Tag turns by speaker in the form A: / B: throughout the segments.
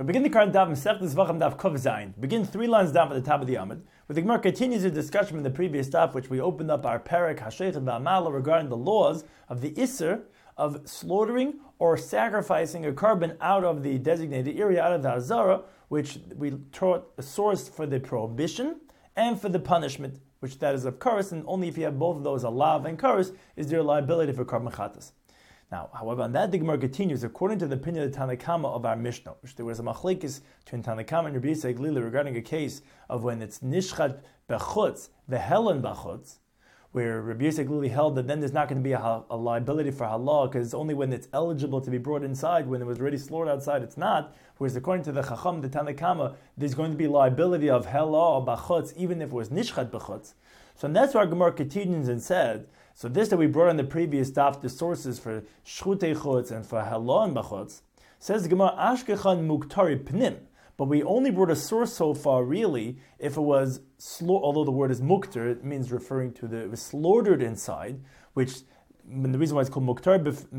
A: We begin the current daf Masechtas Zvachim daf Kuf Zayin. Begin 3 lines down at the top of the Amud, where the Gemara continues the discussion from the previous daf, which we opened up our parak Hashechet Ba'amala regarding the laws of the Isser of slaughtering or sacrificing a carbon out of the designated area, out of the Hazara, which we taught a source for the prohibition and for the punishment, which that is of Karas, and only if you have both of those, Alav and Karas, is there liability for carbon chatas. Now, however, on that the Gemara continues, according to the opinion of the Tanakama of our Mishnah, which there was a machlekes between Tanakama and Rabbi Yisrael Glili regarding a case of when it's nishchat bechutz, vehelen bechutz, where Rabbi Yisrael Glili held that then there's not going to be a liability for halal, because it's only when it's eligible to be brought inside, when it was already slaughtered outside, it's not. Whereas according to the Chacham, the Tanakama, there's going to be liability of halal or bechutz, even if it was nishchat bechutz. So that's why our Gemara continues and said, so this that we brought on the previous daf, the sources for shchutei chutz and for halal and bachutz, says the Gemara ashkechan muktari pnim. But we only brought a source so far, really, if it was although the word is muktar, it means referring to it was slaughtered inside, which the reason why it's called muktar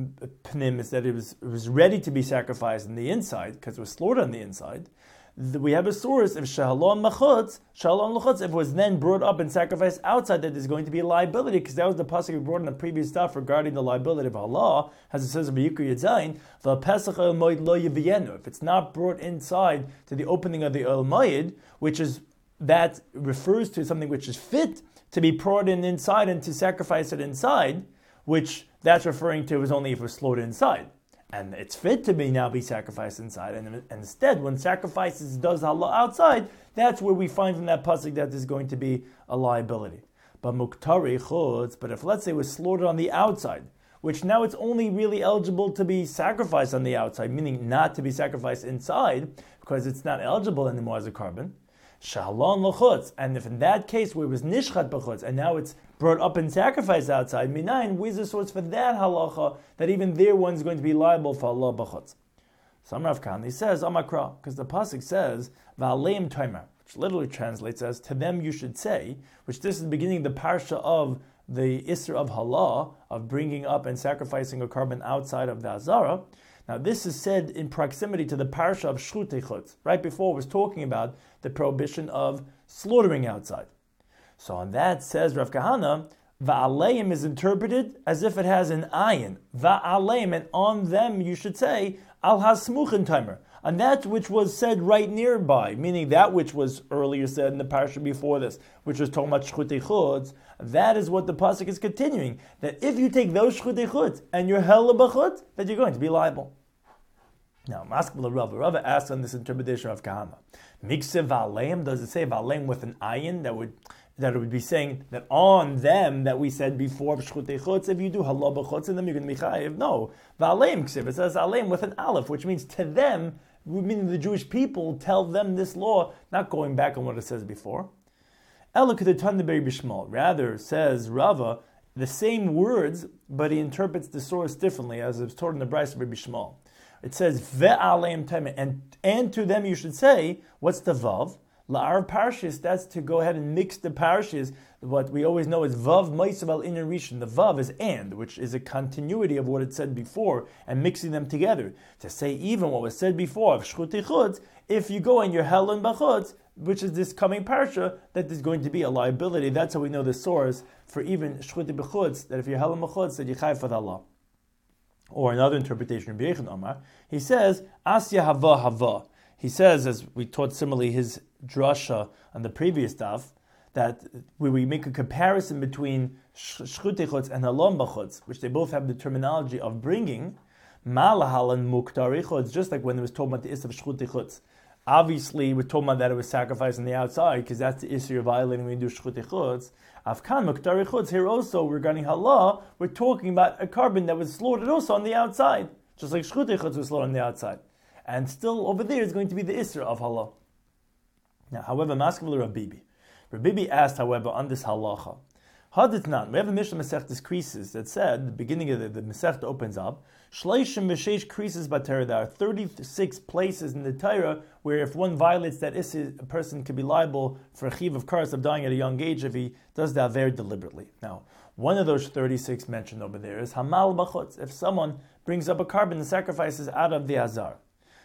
A: pnim is that it was ready to be sacrificed on the inside because it was slaughtered on the inside. We have a source of shalom machutz, if it was then brought up and sacrificed outside, that there's going to be a liability, because that was the pasuk we brought in the previous stuff regarding the liability of Allah, as it says in Vayikra Yedzayin, the Pesach El Moed Lo Yiviyenu. If it's not brought inside to the opening of the El Moed, which is that refers to something which is fit to be brought in inside and to sacrifice it inside, which that's referring to is only if it was slaughtered inside. And it's fit to be sacrificed inside. And instead, when sacrifices does halal outside, that's where we find from that pasuk that there's going to be a liability. But muktari chutz, but if let's say it was slaughtered on the outside, which now it's only really eligible to be sacrificed on the outside, meaning not to be sacrificed inside, because it's not eligible anymore as a carbon. Shalom l'chutz, and if in that case where it was nishchat b'chutz, and now it's brought up and sacrificed outside, minayin, where's the source for that halacha, that even there one's going to be liable for Allah b'chutz? Some Rav Kahana says, Amakra, because the pasuk says, va'aleim toimer, which literally translates as, to them you should say, which this is the beginning of the parsha of the Isser of Halah, of bringing up and sacrificing a carbon outside of the Azara. Now this is said in proximity to the parsha of Shchutei Chutz. Right before it was talking about the prohibition of slaughtering outside. So on that says Rav Kahana, Va'aleim is interpreted as if it has an ayin. Va'aleim, and on them you should say, Al hasmuchin timer. On that which was said right nearby, meaning that which was earlier said in the parsha before this, which was talking about Shchutei Chutz, that is what the pasuk is continuing. That if you take those Shchutei Chutz and you're hella b'chutz, that you're going to be liable. Now, Maskbala Rava asks on this interpretation of Kahana. Mikse v'aleim, does it say v'aleim with an ayin that it would be saying that on them that we said before Shchutei Chutz, if you do halal b'chutz in them, you're going to be chayiv? No, v'aleim ksiv, it says aleim with an aleph, which means to them, meaning the Jewish people, tell them this law, not going back on what it says before. Rather, says Rava, the same words, but he interprets the source differently, as it's taught in the Brayso of Rabbi Shmuel. It says, ve'aleim temen, and to them you should say, what's the vav? La'ar parshis, that's to go ahead and mix the parshis. What we always know is vav maisav al inyan rishon. The vav is and, which is a continuity of what it said before, and mixing them together. To say even what was said before of shchutei chutz, if you go and you're helen b'chutz, which is this coming parsha, that there's going to be a liability. That's how we know the source for even shchutei b'chutz, that if you're helen b'chutz, that you chayv for Allah. Or another interpretation of Rabbi Yechon Omar, he says, Asya hava hava. He says, as we taught similarly his drasha on the previous daf, that we make a comparison between shchutei chutz and halal b'chutz, which they both have the terminology of bringing, malahal and muktari chutz, just like when it was talking about the is of shchutei chutz. Obviously, we're talking about that it was sacrificed on the outside, because that's the issue you're violating when you do shchutei chutz. Afkan muktari chutz, here also, regarding halal, we're talking about a carbon that was slaughtered also on the outside, just like shchutei chutz was slaughtered on the outside. And still over there is going to be the Isra of halal. Now, however, Maskevil Rabibi. Rabibi asked, however, on this halacha, Haditnan, we have a Mishnah Masechtas Krisis that said, the beginning of the Masechta opens up, Shleishim Meshesh Krisis Batera, there are 36 places in the Torah where if one violates that Isra, a person could be liable for a chiv of karas of dying at a young age if he does that very deliberately. Now, one of those 36 mentioned over there is Hamal Bachutz, if someone brings up a carbon and sacrifices out of the Azar.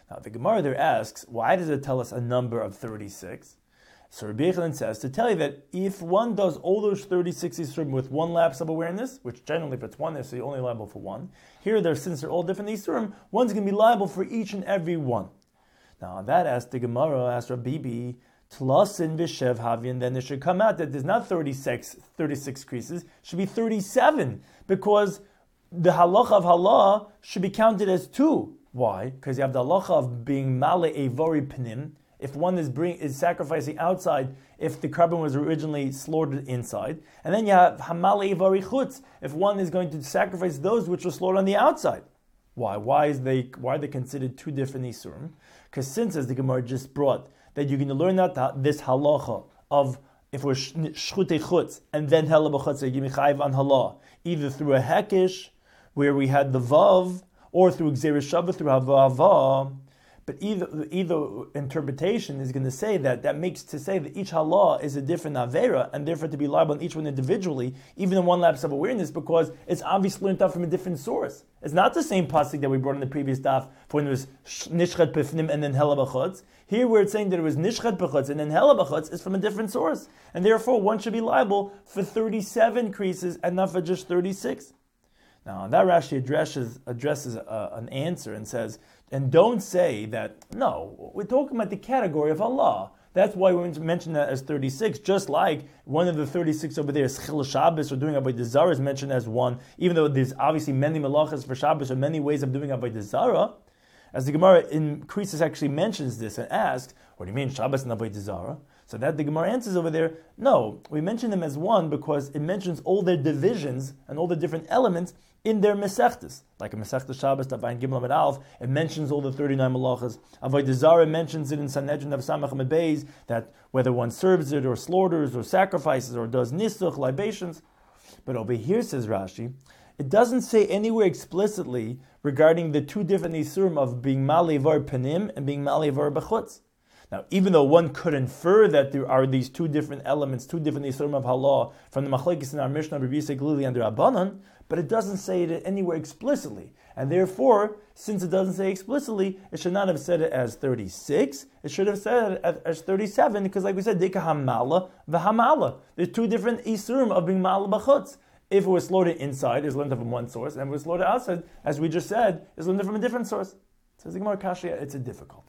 A: Now the Gemara there asks, why does it tell us a number of 36? So Rabbi Yochanan says, to tell you that if one does all those 36 Isurim with one lapse of awareness, which generally if it's one there, so you're only liable for one, here since they're all different Isurim, one's going to be liable for each and every one. Now on that asked the Gemara, asked Rabbi Bibi, Tlasin Vishev Havian, then it should come out that there's not 36 creases, it should be 37, because the halacha of halah should be counted as two. Why? Because you have the halacha of being male evori pnim, if one is sacrificing outside, if the carbon was originally slaughtered inside, and then you have hamal evari chutz, if one is going to sacrifice those which were slaughtered on the outside. Why? Why are they considered two different isurim? Because since, as the Gemara just brought, that you're going to learn that this halacha of if we're shchutei chutz and then hela b'chutz, you mechayiv on halah, either through a hekish where we had the vav, or through gzeres shabbat through havava. But either interpretation is going to say that makes to say that each halah is a different avera, and therefore to be liable on each one individually, even in one lapse of awareness, because it's obviously learned out from a different source. It's not the same pasuk that we brought in the previous daf for when it was nishchat b'fnim and then hela b'chutz. Here where it's saying that it was nishchat b'chutz and then hela b'chutz is from a different source, and therefore one should be liable for 37 creases and not for just 36. Now that Rashi addresses an answer and says, and don't say that, no, we're talking about the category of Allah. That's why we mention that as 36, just like one of the 36 over there is Chil Shabbos, or doing Avodah Zarah is mentioned as one, even though there's obviously many malachas for Shabbos or many ways of doing Avodah Zarah. As the Gemara in Krisis actually mentions this and asks, what do you mean Shabbos and Avodah Zarah? So that the Gemara answers over there, no, we mention them as one because it mentions all their divisions and all the different elements in their Mesechtes. Like in Mesechtes Shabbos, Davayin Gimel Amud Aleph, it mentions all the 39 malachas. Avodah Zarah mentions it in Sanhedrin of Samach Amud Beis, that whether one serves it or slaughters or sacrifices or does nisuch, libations. But over here, says Rashi, it doesn't say anywhere explicitly regarding the two different isurim of being ma'alevar panim and being ma'alevar b'chutz. Now, even though one could infer that there are these two different elements, two different isurim of halah from the machlekes in our Mishnah, Rabbi Yisrael Glili and Rabbanan, but it doesn't say it anywhere explicitly. And therefore, since it doesn't say explicitly, it should not have said it as 36. It should have said it as 37, because like we said, dika hamala v'hamala. There's two different isurim of being ma'ala b'chutz. If it was slaughtered inside, it's learned from one source, and if it was slaughtered outside, as we just said, it's learned from a different source. Says the Gemara Kashya, it's a difficult.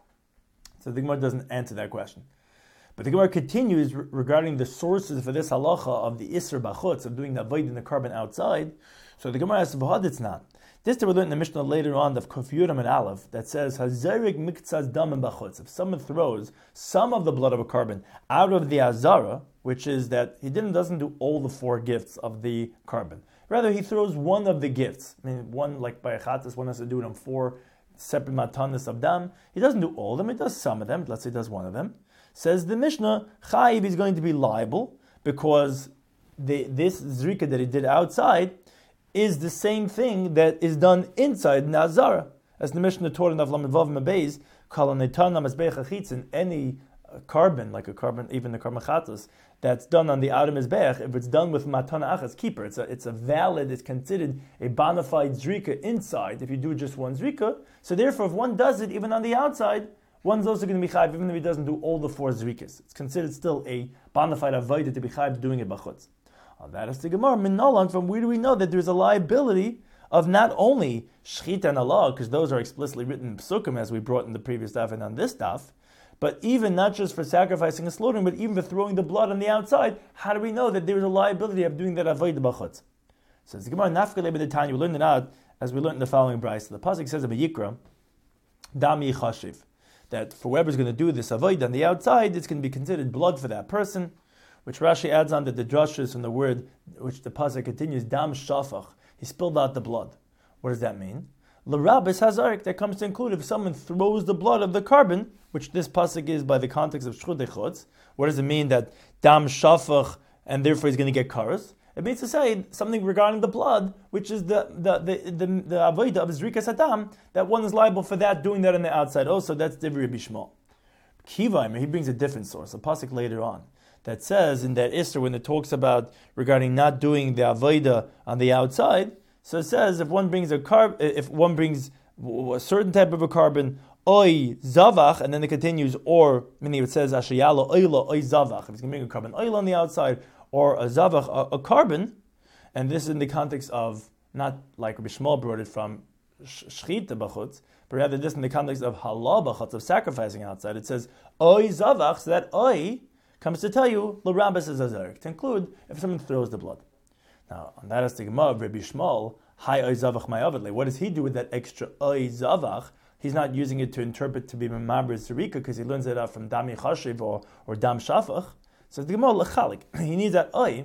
A: So the Gemara doesn't answer that question. But the Gemara continues regarding the sources for this halacha of the Isser B'chutz, of doing the avoid in the carbon outside. So the Gemara asks, v'had it's not. This we learned in the Mishnah later on of Kuf Yud Amud Aleph that says, Hazerik miktzas dam b'chutz. If someone throws some of the blood of a carbon out of the azara, which is that he doesn't do all the 4 gifts of the carbon. Rather, he throws one of the gifts. I mean, one, like by a chatas, one has to do it on 4 separate matanas of dam. He doesn't do all of them, he does some of them. Let's say he does one of them. Says the Mishnah, Chayiv is going to be liable because this zrika that he did outside is the same thing that is done inside Nazara. As the Mishnah taught in Avlam Vav Mabeis, Kalanetana Mazbeach Achitzin, any carbon, like a carbon, even the carbon chatas, that's done on the outer Mizbeach, if it's done with Matana Achas, keeper, it's a valid, it's considered a bona fide zrika inside, if you do just one zrika. So therefore, if one does it even on the outside, one's also going to be chayiv, even if he doesn't do all the 4 zrikas. It's considered still a bona fide avodah to be chayiv doing it b'chutz. That is the Gemara. Minolan, from where do we know that there's a liability of not only shchita and Allah, because those are explicitly written in psukim, as we brought in the previous daf and on this daf, but even not just for sacrificing and slaughtering, but even for throwing the blood on the outside, how do we know that there is a liability of doing that avodah b'chutz? So the Gemara nafkele b'detanya, we learned it out as we learned in the following brayso. The pasuk says in Vayikra, dam yichashiv, that for whoever's going to do this avodah on the outside, it's going to be considered blood for that person. Which Rashi adds on that the drushes from the word, which the pasuk continues, dam shafach, he spilled out the blood. What does that mean? L'rabis hazarik, that comes to include if someone throws the blood of the carbon, which this pasuk is by the context of shchutei chutz. What does it mean that dam shafach, and therefore he's going to get karas? It means to say something regarding the blood, which is the avodah of zrikas hadam, that one is liable for that, doing that on the outside. Also, that's Divrei Rabbi Shmuel. Kiva, he brings a different source, a pasuk later on, that says in that Isser, when it talks about regarding not doing the avodah on the outside, so it says if one brings a certain type of a carbon Oy zavach, and then it continues, or, meaning it says, Ashayalo oyla oy zavach. If it's going to bring a carbon oil on the outside, or a zavach, a carbon, and this is in the context of, not like Rabbi Shmuel brought it from shchita b'chutz, but rather this in the context of halah b'chutz, of sacrificing outside. It says, oy zavach, so that oy comes to tell you, l'rabas is azarik, to include if someone throws the blood. Now, on that is the Gemara of Rabbi Shmuel, hi oy zavach my avadle. What does he do with that extra oy zavach? He's not using it to interpret to be Memaber Zerika because he learns it out from Dami Chashiv or Dam Shafach. So the Gemara Lechalik. He needs that oy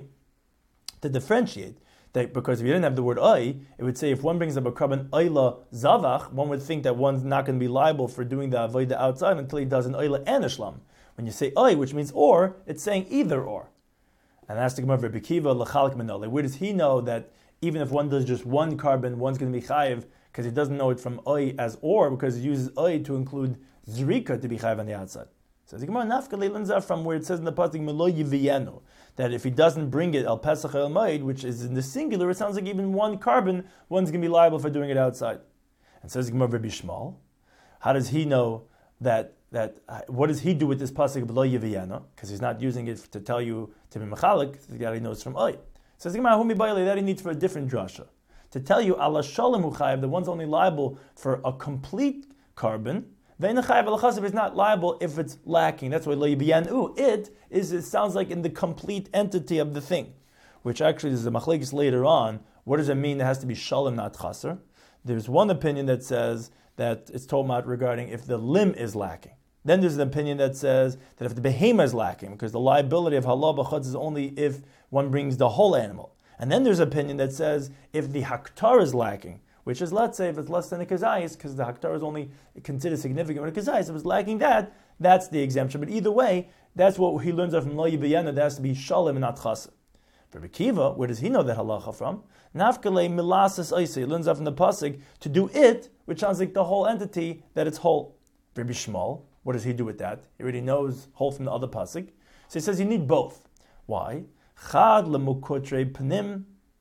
A: to differentiate. That because if you didn't have the word oy, it would say if one brings up a carbon oyla zavach, one would think that one's not going to be liable for doing the avodah outside until he does an oyla and a shlam. When you say oy, which means or, it's saying either or. And that's the Gemara of Rabbi Kiva Lechalik Menole. Where does he know that even if one does just one carbon, one's going to be chayiv? Because he doesn't know it from oy as or, because he uses oy to include zrika to be chayiv on the outside. So the Gemara nafka leilunza from where it says in the pasuk melo yiviyenu, that if he doesn't bring it al pesach el moed, which is in the singular, it sounds like even one carbon, one's going to be liable for doing it outside. And says the Gemara Rabbi Shmuel, how does he know that what does he do with this pasuk melo yiviyenu? Because he's not using it to tell you to be mechalik, that he knows from oy. Says the Gemara humi bayli, that he needs for a different drasha. To tell you, Allah Shalom Hu Chayiv, the one's only liable for a complete carbon. Ve'en Chayiv Al Chasib is not liable if it's lacking. That's why Lo Yibiyanu, it sounds like in the complete entity of the thing. Which actually is a machlekes later on. What does it mean? It has to be Shalom, not Chaser. There's one opinion that says that it's told about regarding if the limb is lacking. Then there's an opinion that says that if the behema is lacking, because the liability of halal b'chutz is only if one brings the whole animal. And then there's an opinion that says if the haktar is lacking, which is, let's say, if it's less than a kazayis, because the haktar is only considered significant when a kazayis, if it's lacking that, that's the exemption. But either way, that's what he learns from lo yibiyana, that has to be shalom and not chasa. For Rabbi Kiva, where does he know that halacha from? Nafkale milasas oisei, he learns that from the pasuk, to do it, which sounds like the whole entity, that it's whole. Rabbi Shmuel, what does he do with that? He already knows whole from the other pasuk. So he says you need both. Why? Chad lemukotre panim.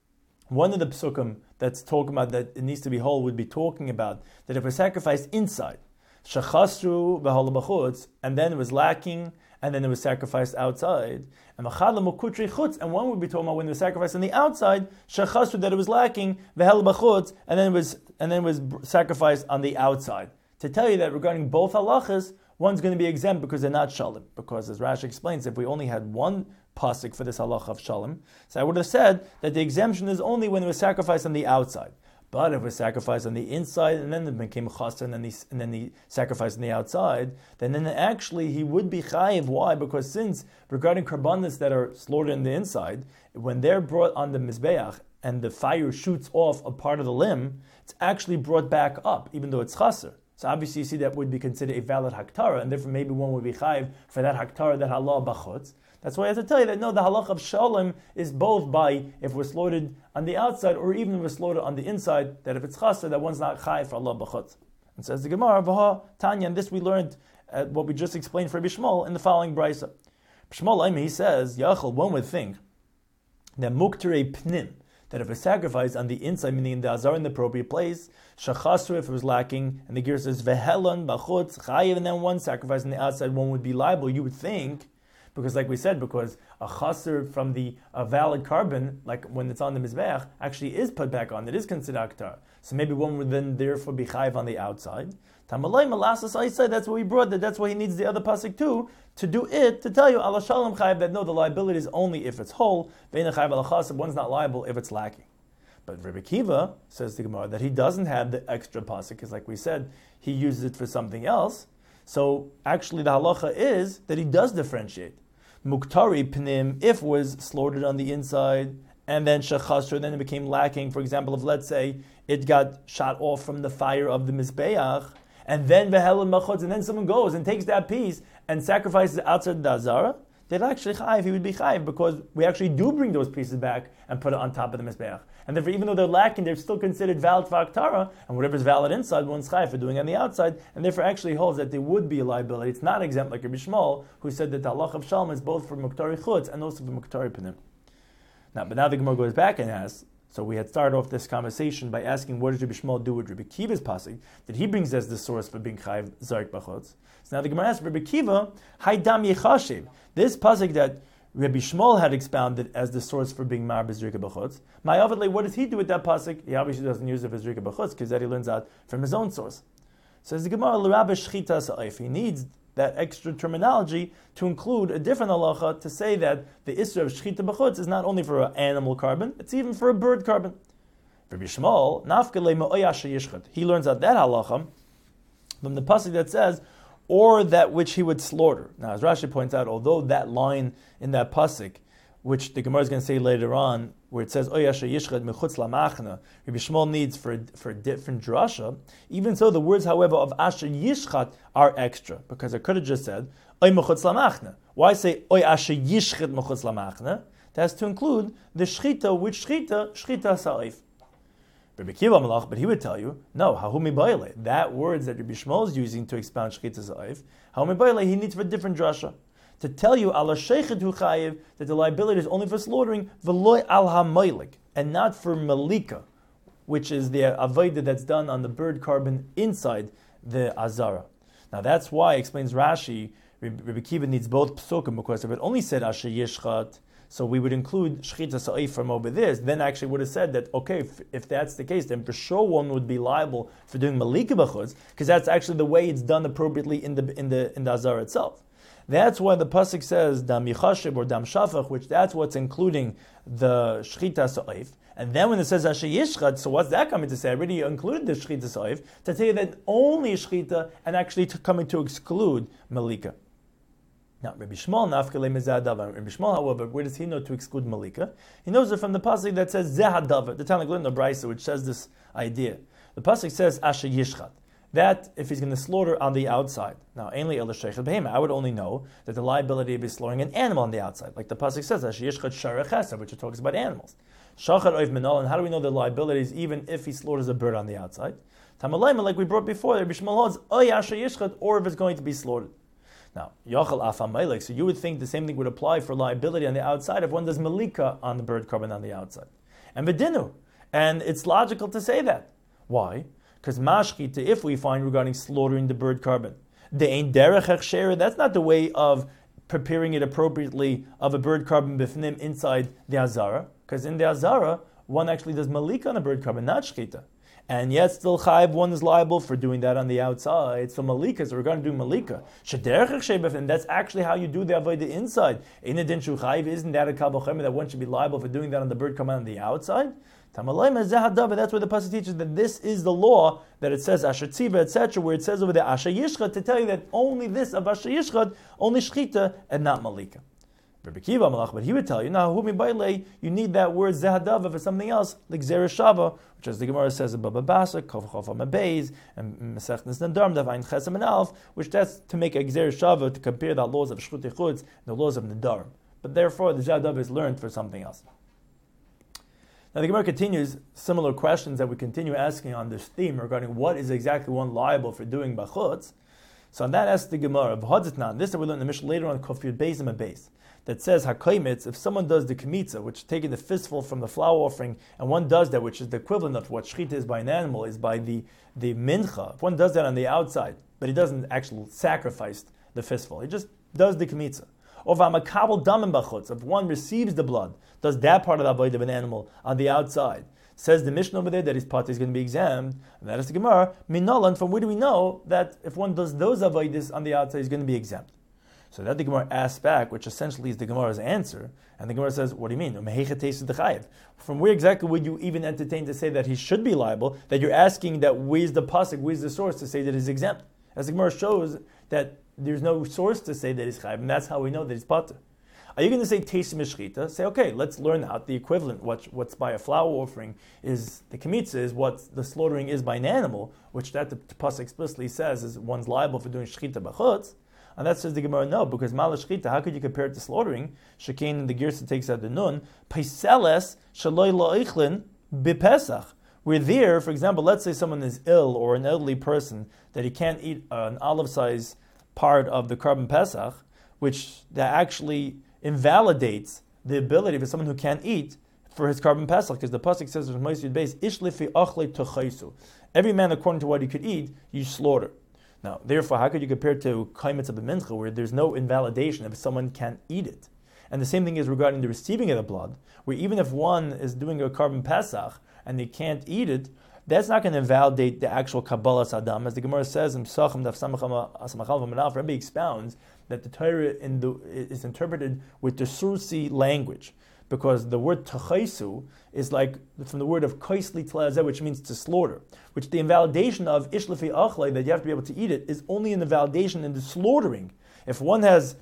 A: One of the psukim that's talking about that it needs to be whole would be talking about that if we sacrificed inside, shachasru v'hol b'chutz, and then it was lacking, and then it was sacrificed outside, and machad lemukotre chutz, and one would be talking about when it was sacrificed on the outside, shachasru that it was lacking, v'hol b'chutz, and then it was sacrificed on the outside. To tell you that regarding both halachas, one's going to be exempt because they're not shalom. Because as Rashi explains, if we only had one pasuk for this halacha of shalom, so I would have said that the exemption is only when it was sacrificed on the outside. But if it was sacrificed on the inside and then it became chasr and then the sacrifice on the outside, then actually he would be chayiv. Why? Because since regarding karbanos that are slaughtered in the inside, when they're brought on the mizbeach and the fire shoots off a part of the limb, it's actually brought back up, even though it's chasr. So obviously you see that would be considered a valid haktara, and therefore maybe one would be chayiv for that haktara that halal b'chutz. That's why I have to tell you that no, the halach of shalom is both by if we're slaughtered on the outside or even if we're slaughtered on the inside, that if it's chasr, that one's not chayiv for halal b'chutz. And says the Gemara, V'ha Tanya, and this we learned what we just explained for Rabbi Shmuel in the following brisa. Shmuel, he says, Yachal, one would think that mukterei pnim, that if a sacrifice on the inside, meaning in the azar in the appropriate place, shachasru if it was lacking, and the gear says vehelon b'chutz chayiv, and then one sacrifice on the outside, one would be liable. You would think, because like we said, because a chasr from the valid carbon, like when it's on the mizbeach, actually is put back on. It is considered aktar. So maybe one would then therefore be chayiv on the outside. Tamalay malasas I said that's what we brought. That's why he needs the other pasuk too to do it to tell you Allah shalom chayiv that no, the liability is only if it's whole. Ve'ena chayiv al chasr, one's not liable if it's lacking. But Rabbi Kiva says the Gemara that he doesn't have the extra pasuk because, like we said, he uses it for something else. So actually, the halacha is that he does differentiate. Muktari pnim, if was slaughtered on the inside, and then shachasr, then it became lacking. For example, if let's say it got shot off from the fire of the mizbeach, and then v'helen machutz, and then someone goes and takes that piece and sacrifices it outside the azara, they'd actually chayiv. He would be chayiv because we actually do bring those pieces back and put it on top of the mizbeach. And therefore, even though they're lacking, they're still considered valid for aktara, and whatever's valid inside, one's chayiv for doing it on the outside, and therefore actually holds that there would be a liability. It's not exempt like Rabbi Shmuel, who said that the halach of shalom is both for muktari chutz and also for muktari panim. Now the Gemara goes back and asks, So we had started off this conversation by asking, what does Rabbi Shmuel do with Rabbi Kiva's pasuk that he brings as the source for being chayiv zarik b'chutz? So now the Gemara asks Rabbi Kiva, Haydam yechashiv. This pasuk that Rabbi Shmuel had expounded as the source for being mar b'zrika b'chutz. Ma'avadle, what does he do with that pasuk? He obviously doesn't use it for zrika b'chutz because that he learns out from his own source. So as the Gemara, l'rabbe shchita sa'if, he needs that extra terminology to include a different halacha to say that the isra of shchita b'chutz is not only for an animal carbon, it's even for a bird carbon. Rabbi Shmuel, nafkele me'oyasha yishchat. He learns out that halacha from the pasuk that says, or that which he would slaughter. Now, as Rashi points out, although that line in that pasuk, which the Gemara is going to say later on, where it says oyasha yishchat mechutz lamachna, Rabbi Shmuel needs for a different drasha. Even so, the words, however, of asher yishchat are extra, because I could have just said oy mechutz lamachna. Why say oy asher yishchat mechutz lamachna? That has to include the shchita, which shchita sa'if. Rabbi Kiva Malach, but he would tell you, no, hahumi baile. That words that Rabbi Shmuel is using to expound shchita zayif, hahumi baile, he needs for a different drasha. To tell you, ala sheichet hu chayiv, that the liability is only for slaughtering, v'loy al ha-moilik, and not for malika, which is the avodah that's done on the bird carbon inside the azara. Now that's why, explains Rashi, Rabbi Kiva needs both psukim, because if it only said asher yishchat, so we would include shchita sa'if from over this, then actually would have said that, okay, if that's the case, then for sure one would be liable for doing malika b'chutz, because that's actually the way it's done appropriately in the azara itself. That's why the pasuk says dam yichashiv or dam shafach, which that's what's including the shchita sa'if. And then when it says asher yishchat, so what's that coming to say? I already included the shchita sa'if to tell you that only shchita and actually coming to exclude malika. Now, Rabbi Shmuel, Rabbi Shmuel, however, where does he know to exclude malika? He knows it from the pasuk that says zehadavar, the Tanakh in the Brisa, which says this idea. The pasuk says asher yishchat, that if he's going to slaughter on the outside. Now, ainli el sheichet behema, I would only know that the liability of his slaughtering an animal on the outside, like the pasuk says asher yishchat sharei chesed, which talks about animals. Shachar oiv menol, and how do we know the liability is even if he slaughters a bird on the outside? Tamalayma, like we brought before, Rabbi Shmuel holds oy asher yishchat, or if it's going to be slaughtered. Now, Yachal Afam Melech, so you would think the same thing would apply for liability on the outside if one does malika on the bird carbon on the outside. And Vidinu. And it's logical to say that. Why? Because Mashchita, if we find regarding slaughtering the bird carbon, the Ein Derech Hechsher, that's not the way of preparing it appropriately of a bird carbon bifnim inside the Azara. Because in the Azara, one actually does malika on a bird carbon, not Shchita. And yet still chayiv, one is liable for doing that on the outside. So malika, so we're going to do malika. And that's actually how you do the avodah inside. In adin shu chayiv, isn't that a kabbalah that one should be liable for doing that on the bird carbon on the outside? That's where the pasuk teaches that this is the law that it says asher tziva, etc., where it says over there asher yishchat, to tell you that only this of asher yishchat, only shchita and not malika. Rabbi Kiva Malach, but he would tell you, now, you need that word zehadava for something else, like zereshava, which as the Gemara says in Baba Basa, Kov Chof HaMabeis, and Masechnes Nedarim, Davayin Chesam and Alf, which that's to make a zereshava, to compare the laws of Shchut Echutz and the laws of Nedarim. But therefore, the zehadava is learned for something else. Now the Gemara continues similar questions that we continue asking on this theme regarding what is exactly one liable for doing bachutz. So on that asks the Gemara, this that we learn in the Mishnah later on, Kofir Beis and Beis, that says hakaimitz, if someone does the kmitza, which is taking the fistful from the flour offering, and one does that, which is the equivalent of what shchita is by an animal, is by the mincha. If one does that on the outside, but he doesn't actually sacrifice the fistful, he just does the kmitza. Or v'amakabel damim bachutz, if one receives the blood, does that part of the avodah of an animal on the outside. Says the Mishnah over there that his part is going to be exempt, and that is the Gemara, minalan, from where do we know that if one does those avodas on the outside, he's going to be exempt? So that the Gemara asks back, which essentially is the Gemara's answer, and the Gemara says, what do you mean? From where exactly would you even entertain to say that he should be liable, that you're asking that where's the pasuk, where's the source to say that he's exempt? As the Gemara shows that there's no source to say that he's chayiv, and that's how we know that he's pater. Are you going to say tesim shchita? Say, okay, let's learn out the equivalent. What's by a flour offering is the kmitza, is what the slaughtering is by an animal, which that the pasuk explicitly says is one's liable for doing shchita b'chutz. And that says the Gemara, no, because mala shchita, how could you compare it to slaughtering? Shekin, the Girsa takes out the nun. Paiseles shaloi lo'ichlin b'pesach. We're there, for example, let's say someone is ill or an elderly person that he can't eat an olive-size part of the carbon pesach, which that actually invalidates the ability for someone who can't eat for his carbon pesach, because the pasuk says in Moshe base ishlifi achle techaisu. Every man according to what he could eat, you slaughter. Now, therefore, how could you compare to kaimetz of a mincha, where there's no invalidation if someone can't eat it? And the same thing is regarding the receiving of the blood, where even if one is doing a carbon pesach and they can't eat it, that's not going to invalidate the actual Kabbalas Adam. As the Gemara says in Psachim Daf Samachal, Rebbe expounds that the Torah is interpreted with the Sursi language, because the word Tachaisu is like from the word of Kaisli Tlazeh, which means to slaughter, which the invalidation of Ishlefi Achlei, that you have to be able to eat it, is only in the validation in the slaughtering. If one has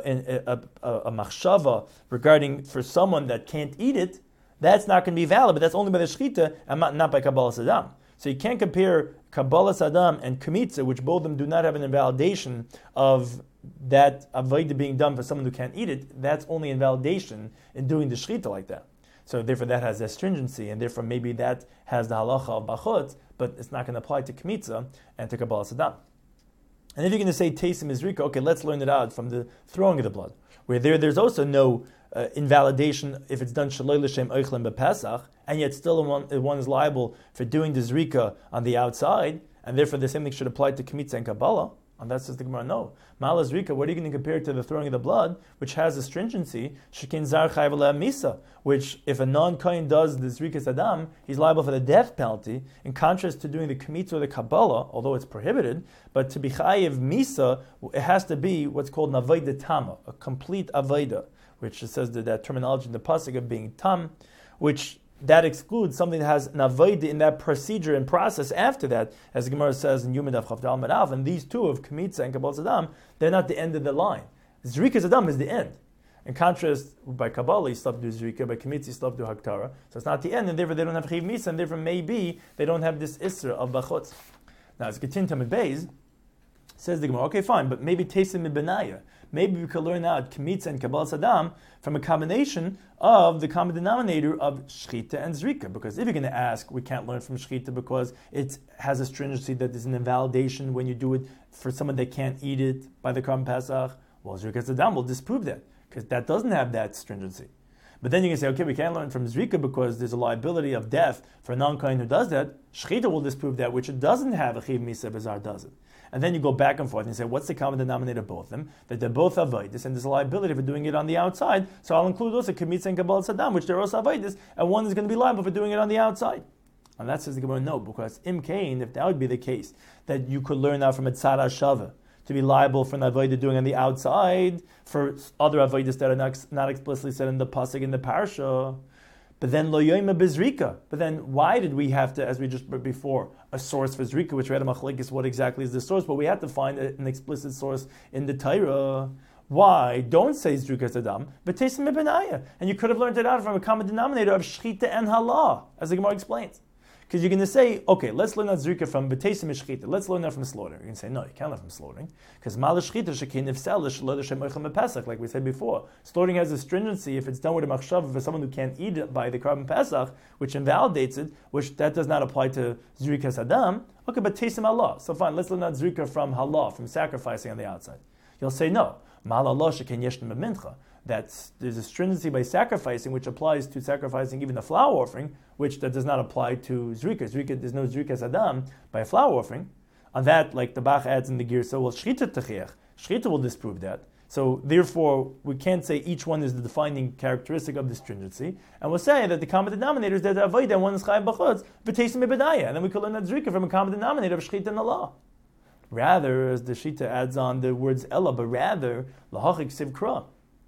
A: a machshava regarding for someone that can't eat it, that's not going to be valid, but that's only by the Shechita and not by Kabbalas Adam. So you can't compare Kabbalas Adam and Kmitza, which both of them do not have an invalidation of that Avodah being done for someone who can't eat it. That's only invalidation in doing the Shechita like that. So therefore that has astringency, and therefore maybe that has the halacha of Bachot, but it's not going to apply to Kmitza and to Kabbalas Adam. And if you're going to say Teisim Izrika, okay, let's learn it out from the throwing of the blood, where there's also no invalidation if it's done Shaloi L'Shem Oichlem B'Pesach, and yet still one is liable for doing the Zrika on the outside, and therefore the same thing should apply to Kmitza and Kabbalah. And that's just the Gemara. No. Mala Zrika, what are you going to compare to the throwing of the blood, which has a stringency, Shekin Zar Chayv Aleh Misa, which if a non-Kohen does the Zrikas Adam, he's liable for the death penalty, in contrast to doing the Kmitza or the Kabbalah, although it's prohibited, but to be Chayiv Misa, it has to be what's called Navayda Tama, a complete Avayda, which says that terminology in the pasuk of being tam, which that excludes something that has navaida in that procedure and process after that, as the Gemara says in Yomid Av Chavdal Madav, and these two of Kmitza and Kabbalas Adam, they're not the end of the line. Zrikas Adam is the end. In contrast, by Kabbalah, you still have to do Zrika, by Kmitza, you still have to do Haktara. So it's not the end, and therefore they don't have Chiv Misa, and therefore maybe they don't have this Isra of Bachot. Now, as Ketin Tamid Beis, says the Gemara, okay, fine, but maybe Teisim Benaya. Maybe we could learn out Kmitza and Kabbalas Adam from a combination of the common denominator of Shechita and Zrika. Because if you're going to ask, we can't learn from Shechita because it has a stringency that is an invalidation when you do it for someone that can't eat it by the Karban Pesach. Well, Zrikas Adam will disprove that, because that doesn't have that stringency. But then you can say, okay, we can't learn from Zrika because there's a liability of death for a non-Kohen who does that. Shechita will disprove that, which it doesn't have a Chiv Misa, Bizarre doesn't. And then you go back and forth and say, what's the common denominator of both of them? That they're both avoidus, and there's a liability for doing it on the outside. So I'll include also Kmitza and Kabbalas Adam, which they're also avoidus, and one is going to be liable for doing it on the outside. And that says the Gemara, no, because Im Kain, if that would be the case, that you could learn out from a Tzara Shava, to be liable for an avodah doing on the outside, for other avodas that are not explicitly said in the pasuk in the parsha. But then lo yoyma bezrika. But then why did we have to, as we just read before, a source for zrika, which we had a machlekes, what exactly is the source? But we had to find an explicit source in the Torah. Why? Don't say zrika adam, but teisim benaya. And you could have learned it out from a common denominator of shchita and halah, as the Gemara explains. Because you're going to say, okay, let's learn that zrika from beteisim shchita. Let's learn that from slaughtering. You're going to say, no, you can't learn from slaughtering. Because mal shchita shekin ifsel shlo shem oichem pesach, like we said before. Slaughtering has a stringency if it's done with a machshav for someone who can't eat it by the carbon pesach, which invalidates it, which that does not apply to zrikas adam. Okay, but teisim Allah. So fine, let's learn that zrika from halah, from sacrificing on the outside. You'll say, no, mal Allah shekin yeshnem mincha. That there's a stringency by sacrificing, which applies to sacrificing even the flour offering, which that does not apply to Zrika. There's no Zrikas Adam by a flour offering. On that, like the Bach adds in the Girsa, well, Shchita Techiach. Shchita will disprove that. So therefore, we can't say each one is the defining characteristic of the stringency, and we'll say that the common denominator is that Avodah and one is Chayav B'chutz, B'teisim B'bedaya, and then we could learn that Zrika from a common denominator of Shchita and Allah. Rather, as the Shita adds on the words Ella, but rather, Lahachik Siv Kra.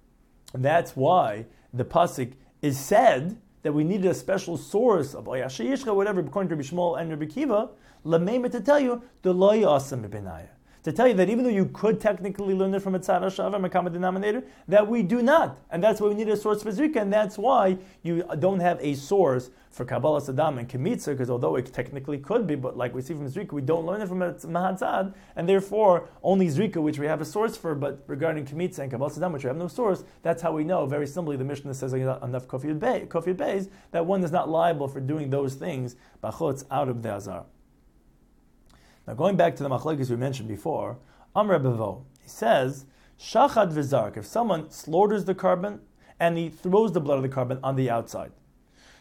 A: That's why the pasuk is said that we needed a special source of Oyashe Yishcha, whatever, according to Rabbi Shmuel and Rabbi Kiva, Lamema, to tell you the Lo Yasam B'Benaya. To tell you that even though you could technically learn it from a tzara shava, a common denominator, that we do not. And that's why we need a source for Zrika, and that's why you don't have a source for Kabbalas Adam and Kmitza, because although it technically could be, but like we see from Zrika, we don't learn it from a Mahatzad, and therefore only Zrika, which we have a source for, but regarding Kmitza and Kabbalas Adam, which we have no source, that's how we know, very simply, the Mishnah says on Naf Kofiyud Beis, that one is not liable for doing those things, bachutz, out of the Azar. Now going back to the machlekes we mentioned before, Amr Bevo, he says, Shachad v'zark, if someone slaughters the carbon and he throws the blood of the carbon on the outside.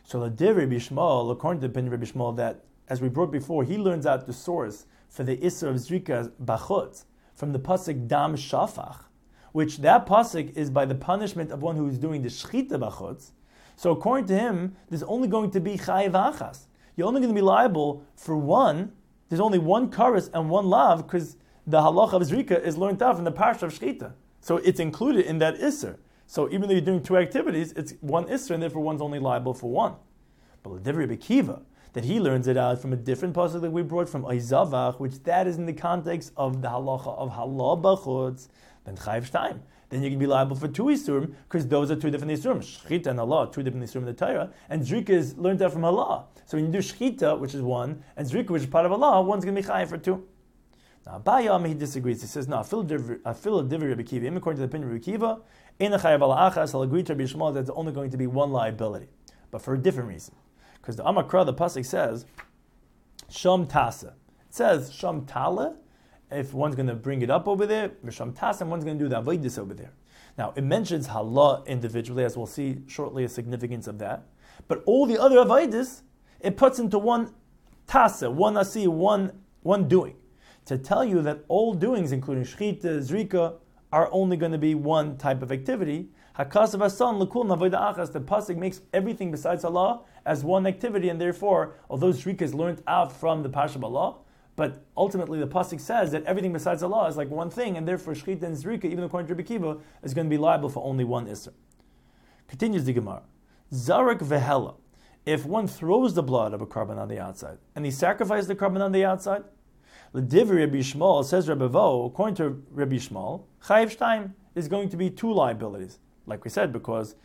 A: So Ladivri Bishmal, according to the opinion of Rabbi Shmuel, that as we brought before, he learns out the source for the Isser of Zrika Bachutz from the pasuk Dam Shafach, which that pasuk is by the punishment of one who is doing the Shchita Bachutz. So according to him, there's only going to be Chayiv Achas. You're only going to be liable for one. There's only one Karas and one Lav, because the Halach of Zrika is learned out from the Parsha of Shchita. So it's included in that Isser. So even though you're doing two activities, it's one Isser, and therefore one's only liable for one. But L'divrei Rabbi Akiva, that he learns it out from a different pasuk that we brought from Oizavach, which that is in the context of the halacha of Halah B'chutz, then Chayiv Shtayim. Then you can be liable for two Isurim, because those are two different Isurim. Shchita and Halah, two different Isurim in the Torah, and Zrika is learned out from Halah. So when you do Shchita, which is one, and Zrika, which is part of Halah, one's going to be Chayiv for two. Now, Abayam, he disagrees. He says, no, I feel a Divrei Rabbi Akiva. According to the opinion of Rabbi Akiva, in a Chayav Al Achas, I'll agree to Rabbi Shmuel that it's only going to be one liability, but for a different reason. Because the Amakra, the pasuk says, Sham Tasa. It says Sham Tala, if one's going to bring it up over there, Sham Tasa, and one's going to do the Avoidis over there. Now, it mentions Halah individually, as we'll see shortly a significance of that. But all the other Avoidis, it puts into one Tasa, one Asi, one doing. To tell you that all doings, including Shchita, Zrika, are only going to be one type of activity. Hakasav Hasan L'kul Navoida Achas, the pasuk makes everything besides Allah as one activity, and therefore, although Zrika is learned out from the Parsha of Allah, but ultimately the pasuk says that everything besides Allah is like one thing, and therefore Shchita and Zrika, even according to Rabbi Akiva, is going to be liable for only one Isser. Continues the Gemara. Zarak Vehela. If one throws the blood of a carbon on the outside, and he sacrificed the carbon on the outside, L'divrei Rabbi Shmuel, says Rabbi Vo, according to Rabbi Shmuel, Chayiv Shtayim is going to be two liabilities. Like we said, because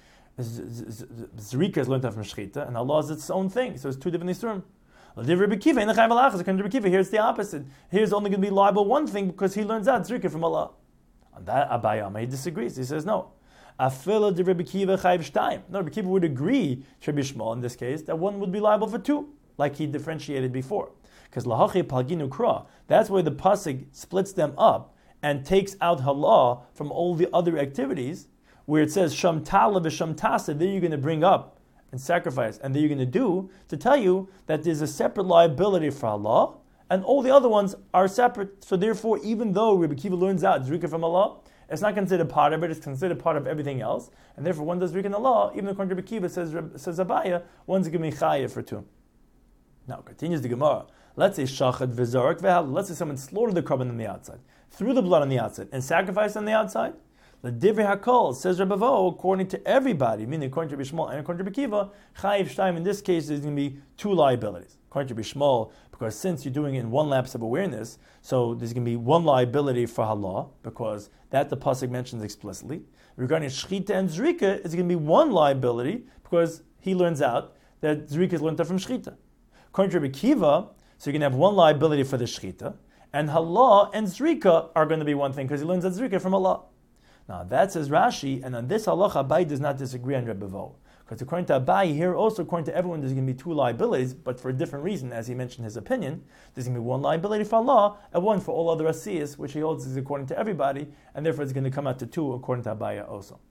A: Zrika is learned out from Shchita, and Allah is its own thing, so it's two different Isurim. L'divrei Rabbi Akiva, in the Chayiv Al Achas, according to Rabbi Akiva, here it's the opposite. Here's only going to be liable one thing, because he learns out Zrika from Allah. On that, Abayama, he disagrees. He says, no. Afila de Rabbi Akiva Chayiv Shtayim. No, Rabbi Akiva would agree to Rabbi Shmuel, in this case, that one would be liable for two, like he differentiated before. Because lahachi palginu kra, that's where the pasuk splits them up and takes out halah from all the other activities, where it says sham tala v'sham tasa, there you're going to bring up and sacrifice, and there you're going to do, to tell you that there's a separate liability for Allah, and all the other ones are separate. So therefore, even though Rabbi Akiva learns out Zrika from Allah, it's not considered part of it, it's considered part of everything else, and therefore one does Zrika in Allah, even according to Rabbi Akiva, says Abaya, one's going to be chayav for two. Now, continues the Gemara. Let's say shachad v'zarak v'hal. Let's say someone slaughtered the carbon on the outside, threw the blood on the outside, and sacrificed on the outside. L'divrei hakol, says Rabbi Vo, according to everybody, meaning according to Rabbi Shmuel and according to Rabbi Akiva, chayiv shtayim, in this case, there's going to be two liabilities. According to Rabbi Shmuel, because since you're doing it in one lapse of awareness, so there's going to be one liability for halah, because that the pasuk mentions explicitly. Regarding shchita and zrika, it's going to be one liability, because he learns out that zrika is learned out from shchita. According to Rabbi Akiva, so you're going to have one liability for the shchita, and halah and zrika are going to be one thing, because he learns that zrika from Allah. Now that says Rashi, and on this halacha, Abai does not disagree on Rebbe Vo. Because according to Abai, here also according to everyone, there's going to be two liabilities, but for a different reason, as he mentioned his opinion. There's going to be one liability for Allah, and one for all other asiyas, which he holds is according to everybody, and therefore it's going to come out to two according to Abaya also.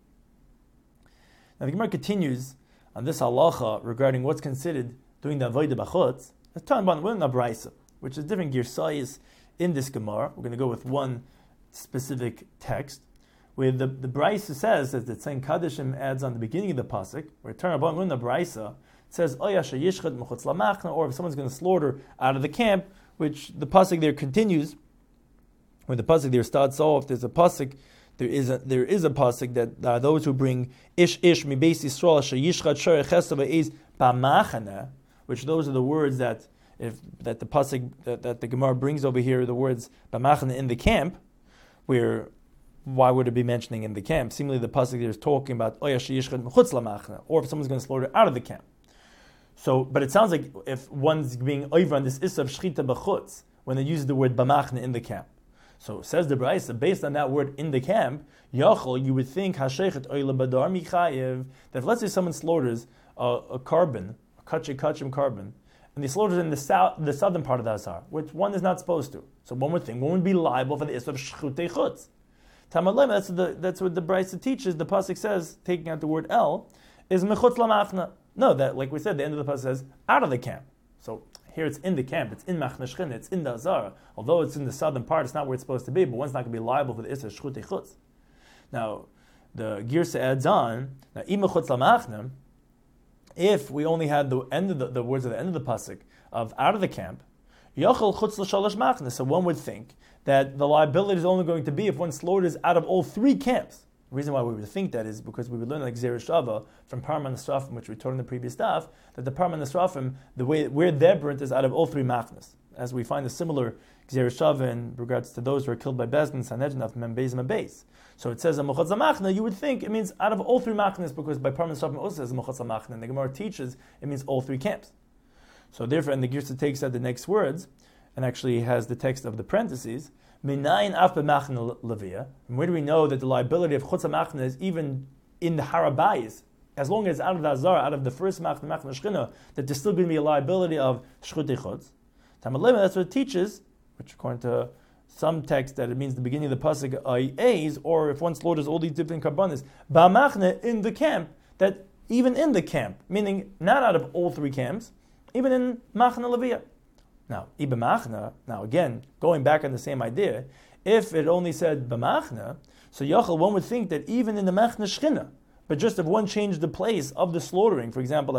A: Now the Gemara continues on this halacha regarding what's considered doing the avodah b'chutz. Let's talk about one abraisa, which is different girsayis in this Gemara. We're going to go with one specific text, where the Braisa says, as the Tzayin Kadishim adds on the beginning of the pasuk, where Tarabon when the Braisa says, Oya sheyishchat mechutz lamachna, or if someone's going to slaughter out of the camp, which the pasuk there continues, where the pasuk there starts off. There's a pasuk, there is a pasuk that those who bring ish mi beis Yisrael sheyishchat shorei chesed v'eiz b'machana, which those are the words that the pasuk that the Gemara brings over here, the words b'machana in the camp, where why would it be mentioning in the camp? Seemingly the pasuk there is talking about Oya sheyishchat mechutz lamachna, or if someone's going to slaughter out of the camp. So, but it sounds like if one's being over on this issa of shchita b'chutz, when they use the word b'machna in the camp. So says the Braisa, based on that word in the camp, yachol, you would think hasheichet oila badar michayev, that if let's say someone slaughters a carbon, a kachim carbon, and they slaughters in the southern part of the Asar, which one is not supposed to. So one would think one would be liable for the issa of shchutei chutz. That's what the Braisa teaches. The pasuk says, taking out the word el, is mechutz lamachna. No, that, like we said, the end of the pasuk says out of the camp. So here it's in the camp, it's in Machne Shechina, it's in the Azara. Although it's in the southern part, it's not where it's supposed to be, but one's not going to be liable for the Isser Shchutei Chutz. Now, the Girsa adds on, now, Ima Chutz LaMachne, if we only had the end of the words at the end of the pasuk of out of the camp, Yachal Chutz L'Shalosh Machne, so one would think that the liability is only going to be if one slaughters out of all three camps. The reason why we would think that is because we would learn like Gzera Shava from Parma Nesrafim, which we taught in the previous daf, that the Parma Nesrafim, the way where they're burnt is out of all three machnas. As we find a similar Gzera Shava in regards to those who are killed by Bezdin, Sanhedrin, of Membeis and Membeis. So it says Mochotz Machna, you would think it means out of all three machnas, because by Parma Nesrafim also says Mochotz Machna, and the Gemara teaches it means all three camps. So therefore, and the Girsa takes out the next words, and actually has the text of the parentheses, Minayin af b'machna levia. And where do we know that the liability of chutz machna is even in the harabayis? As long as out of the azar, out of the first machna shchina, that there's still going to be a liability of shchutei chutz. Tamalema, that's what it teaches, which according to some text that it means the beginning of the pasuk ayes, or if one slaughters all these different karbanis, ba'machna in the camp, that even in the camp, meaning not out of all three camps, even in machna levia. Now, ibamachna, now again, going back on the same idea, if it only said b'machna, so Yachal, one would think that even in the machna shchina, but just if one changed the place of the slaughtering, for example,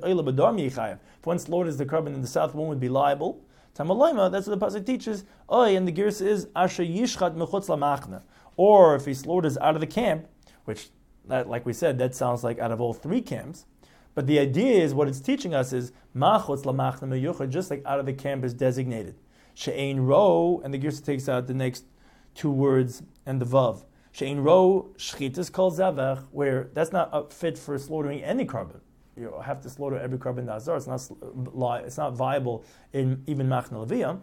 A: if one slaughters the carbon in the south, one would be liable. Tamalayma, that's what the pasuk teaches. And the girsa is asher yishchat mechutz lamachna, or if he slaughters out of the camp, which, like we said, that sounds like out of all three camps. But the idea is, what it's teaching us is, machutz lamachna meyuchad, just like out of the camp is designated. She'ein ro, and the Girsa takes out the next two words and the vav. She'ein ro, shchitas kol zavach, where that's not fit for slaughtering any carbon. You have to slaughter every carbon in the azar. It's not viable in even machna levia.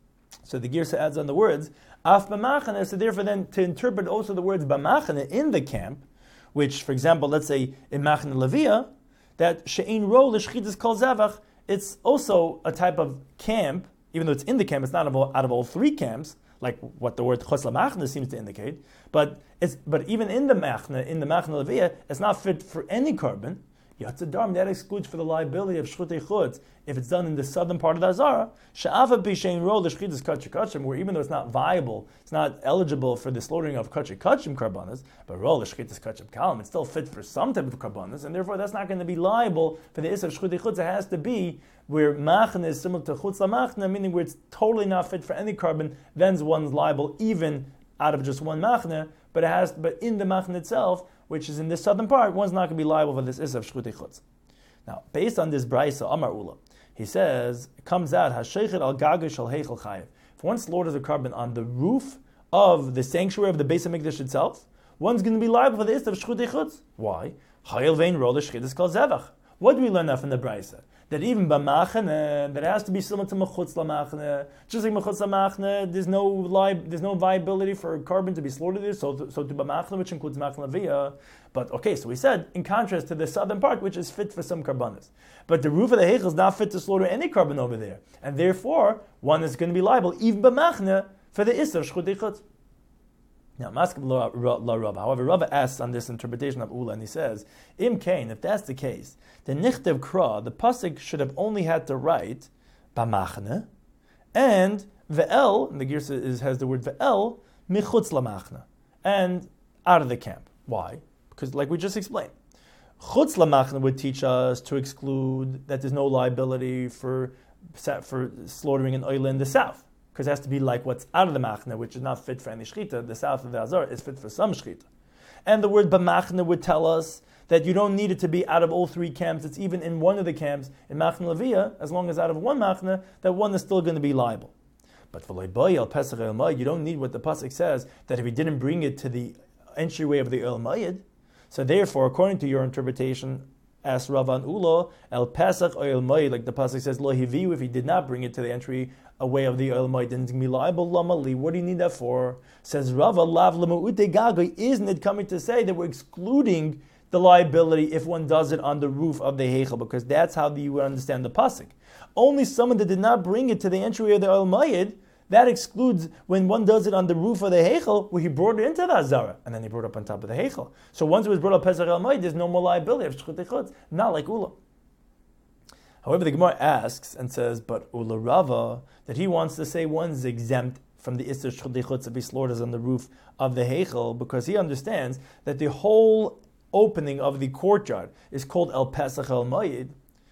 A: So the Girsa adds on the words, af b'machana, so therefore then to interpret also the words b'machana in the camp, which, for example, let's say in machna levia, that she'ein ro l'shchitas kol zavach, it's also a type of camp, even though it's in the camp, it's not out of all three camps, like what the word chutz lamachna seems to indicate. But even in the machna levia, it's not fit for any carbon. Yatzadarm, that excludes for the liability of shchutei chutz if it's done in the southern part of the azara. She'ava b'shein ro l'shchitas kachim kachim, where even though it's not viable, it's not eligible for the slaughtering of kachim kachim karbanas, but ro l'shchitas kachim kalim, it's still fit for some type of karbanas, and therefore that's not going to be liable for the issue of shchutei chutz. It has to be where machna is similar to chutz lamachna, meaning where it's totally not fit for any carbon. Then one's liable even out of just one machna, but in the machna itself, which is in this southern part, one's not going to be liable for this issue of shchutei chutz. Now, based on this brayso, Amar Ula, he says, it comes out, Hashechet al gaga shel heichel chayev. If one slaughters a carbon on the roof of the sanctuary of the Beis HaMikdash itself, one's going to be liable for the issue of shchutei chutz. Why? Hayel vein ro l'shchitas kol zevach. What do we learn now from the brayso? That even b'machane, that has to be similar to mechutz lamachne. Just like mechutz lamachne, there's no viability for a carbon to be slaughtered there. So to b'machne, which includes machne levia. But okay, so we said in contrast to the southern part, which is fit for some karbanas, but the roof of the heichel is not fit to slaughter any carbon over there, and therefore one is going to be liable even b'machne for the isser shchutei chutz. Now, however, Rav asks on this interpretation of Ula, and he says, Im Kain, if that's the case, the Nichtev Kra, the pasuk should have only had to write B'machne, and Ve'el, and the Girsa has the word Ve'el, Michutz Lamachne, and out of the camp. Why? Because like we just explained, Chutz Lamachne would teach us to exclude that there's no liability for slaughtering an oil in the south. Because it has to be like what's out of the machna, which is not fit for any shchita. The south of the azar is fit for some shchita. And the word b'machna would tell us that you don't need it to be out of all three camps. It's even in one of the camps, in machna levia, as long as out of one machna, that one is still going to be liable. But for loy al pesach el mayid, you don't need what the pasuk says, that if he didn't bring it to the entryway of the el mayid. So therefore, according to your interpretation, as Ravan Ulo, El Pesach Oil Moed, like the pasuk says, Lo Hiviu, if he did not bring it to the entry away of the Oil Moed, then it's going to be liable. Lamali, what do you need that for? Says Rava, Lav Lama'ute Gaga, isn't it coming to say that we're excluding the liability if one does it on the roof of the Heichel? Because that's how you would understand the pasuk. Only someone that did not bring it to the entry of the Oil Moed, that excludes when one does it on the roof of the Heichel, where he brought it into the Azara, and then he brought it up on top of the Heichel. So once it was brought up Pesach El Moed, there's no more liability of Shchutei Chutz, not like Ula. However, the Gemara asks and says, but Ula Rava, that he wants to say one's exempt from the Isser Shchut if he slaughters on the roof of the Heichel, because he understands that the whole opening of the courtyard is called El Pesach El Mayid.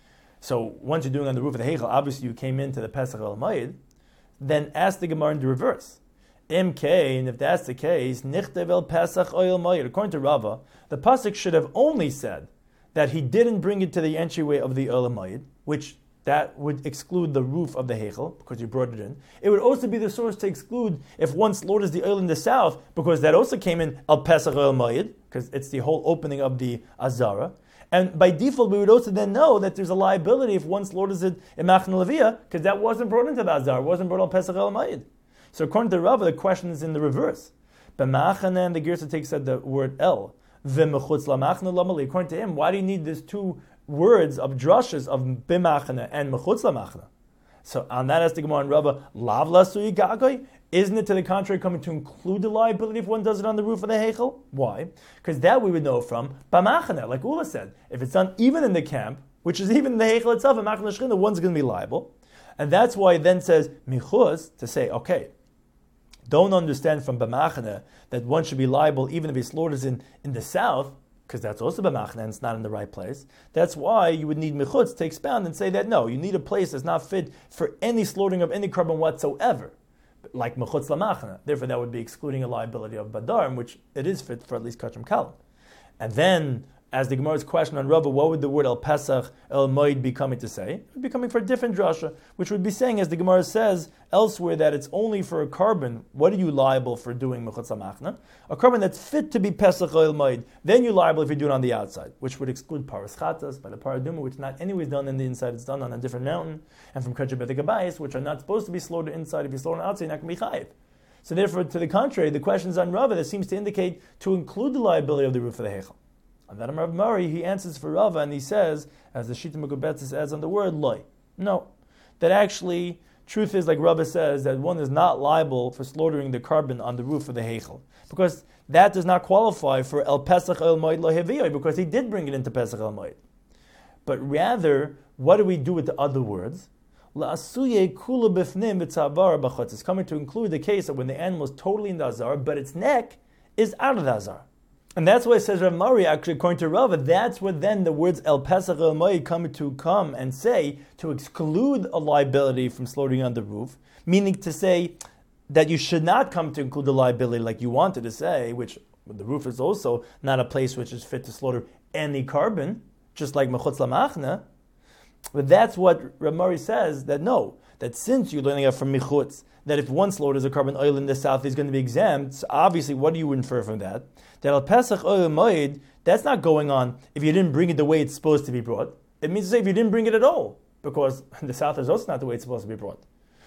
A: So once you're doing on the roof of the Heichel, obviously you came into the Pesach El Mayid. Then ask the Gemara in the reverse. MK, and if that's the case, Nichtev El Pesach Oil Mayid. According to Rava, the pasuk should have only said that he didn't bring it to the entryway of the Oil Mayid, which that would exclude the roof of the Heichel, because you brought it in. It would also be the source to exclude if one slaughters the oil in the south, because that also came in Al Pesach Oil Mayid, because it's the whole opening of the Azara. And by default, we would also then know that there's a liability if one slaughters it in Machna Leviyah, because that wasn't brought into the Azara, it wasn't brought Al Pesach Oil Mayid. So according to Rava, the question is in the reverse. B'machana, and the Girsa takes the word El. V'mechutz lamachna lamali. According to him, why do you need these two words of drushes of b'machna and mechutz lamachna? So on that, as the Gemara and Rava, lav lasui gagoy, isn't it to the contrary coming to include the liability if one does it on the roof of the Heichel? Why? Because that we would know from b'machna, like Ula said. If it's done even in the camp, which is even in the Heichel itself, in machna shechina, one's going to be liable. And that's why it then says michutz, to say, okay, don't understand from b'machna that one should be liable even if he slaughters in the south, because that's also b'machna and it's not in the right place. That's why you would need mechutz to expound and say that no, you need a place that's not fit for any slaughtering of any carbon whatsoever, like mechutz lamachna. Therefore, that would be excluding a liability of badar, in which it is fit for at least kachim kalam. And then, as the Gemara's question on Rava, what would the word El Pesach El Moed be coming to say? It would be coming for a different drasha, which would be saying, as the Gemara says elsewhere, that it's only for a carbon. What are you liable for doing mechutz lamachna? A carbon that's fit to be Pesach El Moed. Then you're liable if you do it on the outside, which would exclude paras chatas by the paraduma, which is not anyways done in the inside. It's done on a different mountain, and from kachim b'tegabayis, which are not supposed to be slaughtered inside. If you slaughter outside, you're not going to be chayiv. So therefore, to the contrary, the questions on Rava that seems to indicate to include the liability of the roof of the Heichel. And then Rav Mari, he answers for Rava, and he says, as the Shita Megubetzis adds on the word, loy. No. That actually, truth is, like Rava says, that one is not liable for slaughtering the carbon on the roof of the Heichel. Because that does not qualify for El Pesach El Moed Lo Heviyoi, because he did bring it into Pesach El Moed. But rather, what do we do with the other words? La'asuye kula b'fnim b'tzavar b'chutz. It's coming to include the case of when the animal is totally in the azar, but its neck is out of the azar. And that's why it says Rav Mari, actually, according to Rava, that's what then the words El Pesach El Moed come and say to exclude a liability from slaughtering on the roof, meaning to say that you should not come to include the liability like you wanted to say, which the roof is also not a place which is fit to slaughter any carbon, just like Mechutz Lamachna. But that's what Rav Mari says, that no, that since you're learning out from Michutz, that if one slaughters a carbon oil in the south, he's going to be exempt. So obviously, what do you infer from that? That Al Pesach Oil Moed, that's not going on if you didn't bring it the way it's supposed to be brought. It means to say if you didn't bring it at all, because the south is also not the way it's supposed to be brought.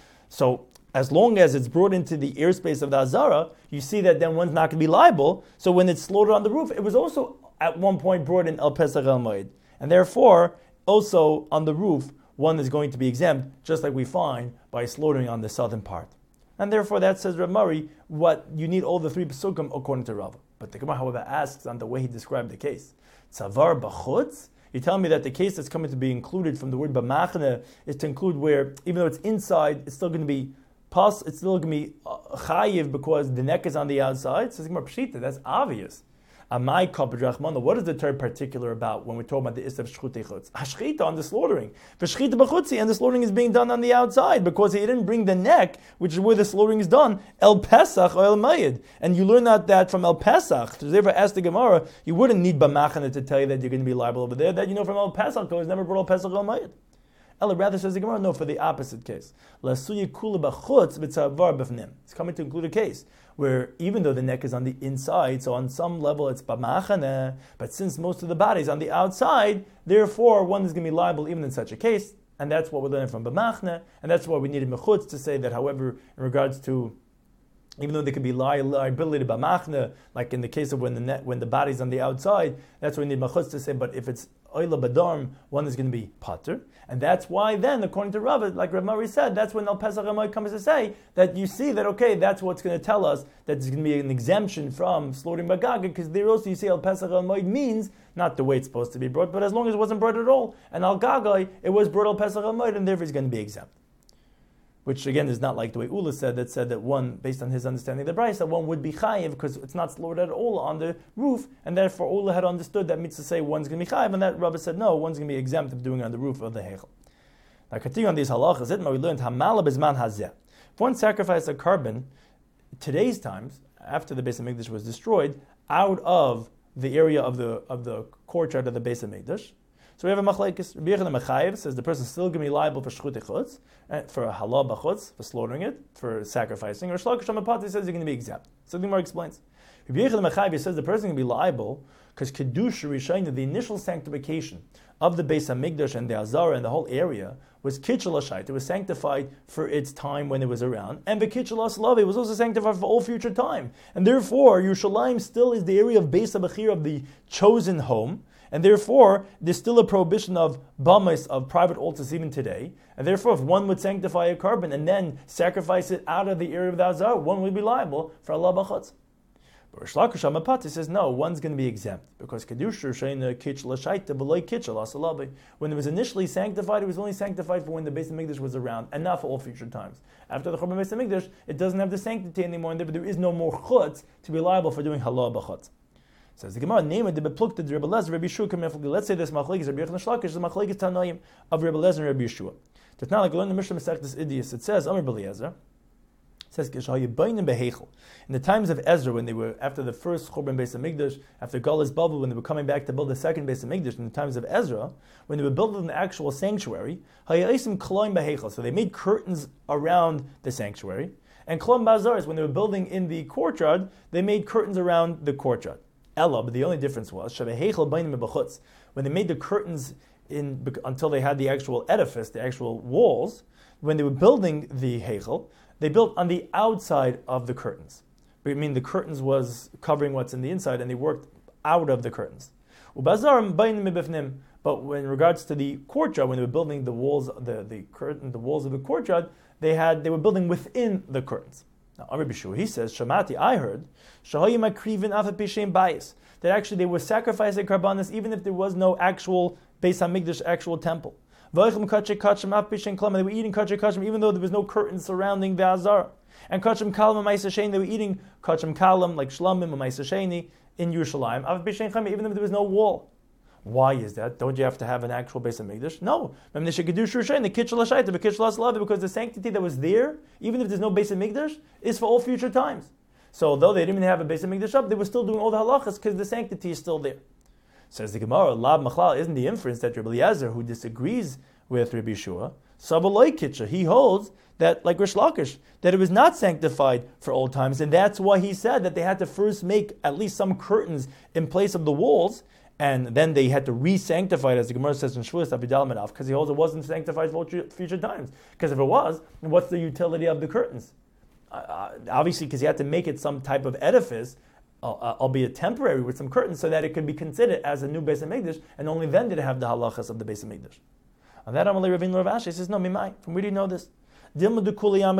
A: So as long as it's brought into the airspace of the Azara, you see that then one's not going to be liable. So when it's slaughtered on the roof, it was also at one point brought in Al Pesach El Moed. And therefore, also on the roof, one is going to be exempt, just like we find by slaughtering on the southern part. And therefore, that says Rav Mari, what you need all the three pesukim according to Rava. But the Gemara, however, asks on the way he described the case. Tzavar b'chutz? You tell me that the case that's coming to be included from the word b'machne is to include where, even though it's inside, it's still going to be it's still going to be chayiv because the neck is on the outside. So it's Gemara pshita. That's obvious. Amai kapad rachmana. What is the third particular about when we're talking about the issav shchutei chutz? Hashchita on the slaughtering. V'shchita b'chutzi, and the slaughtering is being done on the outside because he didn't bring the neck, which is where the slaughtering is done, El Pesach or El Mayid. And you learn that from El Pesach. So therefore, ask the Gemara, you wouldn't need b'machana to tell you that you're going to be liable over there. That you know from El Pesach, because never brought El Pesach or El Mayid. Ella rather says the Gemara, no, for the opposite case. It's coming to include a case where even though the neck is on the inside, so on some level it's b'machana, but since most of the body is on the outside, therefore one is going to be liable even in such a case, and that's what we're learning from b'machana, and that's why we needed mechutz to say that, however, in regards to even though there could be liability by machna, like in the case of when the body's on the outside, that's when you need machutz to say, but if it's oila badarm, one is going to be pater. And that's why then, according to Rav, like Rav Mari said, that's when Al Pesach Hamoed comes to say that you see that, okay, that's what's going to tell us that there's going to be an exemption from slaughtering Bagaga, because there also you see Al Pesach Hamoed means not the way it's supposed to be brought, but as long as it wasn't brought at all. And Al Gagai, it was brought Al Pesach Hamoed, and therefore it's going to be exempt. Which again is not like the way Ula said that one, based on his understanding of the Brisa, one would be chayiv because it's not slaughtered at all on the roof, and therefore Ula had understood that mitzvah say one's going to be chayiv, and that Rabbi said no, one's going to be exempt of doing it on the roof of the heichel. Now continue on these halachas, we learned hamala bizman hazeh. If one sacrificed a carbon, today's times, after the Beis HaMikdash was destroyed, out of the area of the courtyard of the Beis HaMikdash, so we have a machlekes. Rabbi Yochanan Mechayev says the person is still going to be liable for shchut chutz, for a halah b'chutz, for slaughtering it, for sacrificing. Or Shlakish Amapati says you're going to be exempt. So the Gemara explains. Rabbi Yochanan Mechayev says the person is going to be liable because kedusha rishayna, the initial sanctification of the Beis Hamikdash and the Azara and the whole area was kitchel hashait. It was sanctified for its time when it was around, and the kitchel haslavi was also sanctified for all future time. And therefore, Yerushalayim still is the area of Beis Habachir, of the chosen home. And therefore, there's still a prohibition of bamas, of private altars even today. And therefore, if one would sanctify a carbon and then sacrifice it out of the area of the Azar, one would be liable for Allah b'chutz. But Rish Lakish Amapati says, no, one's going to be exempt. Because Kedusha Shayna Kitch Lashaita B'loi Kitch Alasalabi. When it was initially sanctified, it was only sanctified for when the Beis HaMikdash was around, and not for all future times. After the Churban Beis HaMikdash, it doesn't have the sanctity anymore, and there is no more chutz to be liable for doing halah b'chutz. Says the Gemara, name it the beplukta the Rebbe Lezer, Rabbi Yeshua. Let's say this machlekes Rabbi Yochanan Shlakish is the machlekes Tanoim of Rebbe Lezer and Rabbi Yeshua. It's not like learn the Mishnah Masechtas Idias. It says Amar Beliezer. It says in the times of Ezra, when they were after the first Churban Beis HaMikdash, after Galus Babel, when they were coming back to build the second Beis HaMikdash, in the times of Ezra, when they were building the actual sanctuary, so they made curtains around the sanctuary, and Klom Bazar is when they were building in the courtyard, they made curtains around the courtyard. Ella, but the only difference was when they made the curtains until they had the actual edifice, the actual walls. When they were building the heichel, they built on the outside of the curtains. I mean, the curtains was covering what's in the inside, and they worked out of the curtains. But when in regards to the courtyard, when they were building the walls, the walls of the courtyard, they were building within the curtains. Now, Amar Bishua, he says, Shamati, I heard, that actually they were sacrificing karbanas even if there was no actual Beis HaMikdash, actual temple. They were eating kachim kachim even though there was no curtains surrounding the Azar. And kachim kalam and ma'isa sheni, they were eating kachim kalam like shlamim and ma'isa sheni in Yerushalayim, even if there was no wall. Why is that? Don't you have to have an actual Beis HaMikdash? No. Because the sanctity that was there, even if there's no Beis HaMikdash, is for all future times. So although they didn't even have a Beis HaMikdash up, they were still doing all the halachas because the sanctity is still there. Says the Gemara, Lab Machlal isn't the inference that Rabbi Eliezer, who disagrees with Rabbi Yeshua, Sabaloi Kitcha, he holds that, like Rish Lakish, that it was not sanctified for old times, and that's why he said that they had to first make at least some curtains in place of the walls, and then they had to re-sanctify it, as the Gemara says in Shavuos Abidal Medav, because he holds it wasn't sanctified for future times. Because if it was, what's the utility of the curtains? Obviously, because you had to make it some type of edifice, albeit temporary, with some curtains, so that it could be considered as a new Beis HaMikdash, and only then did it have the halachas of the Beis HaMikdash. On that, Amalei Ravina Rav Ashi says, no, Mimai. From where do you know this? Maybe we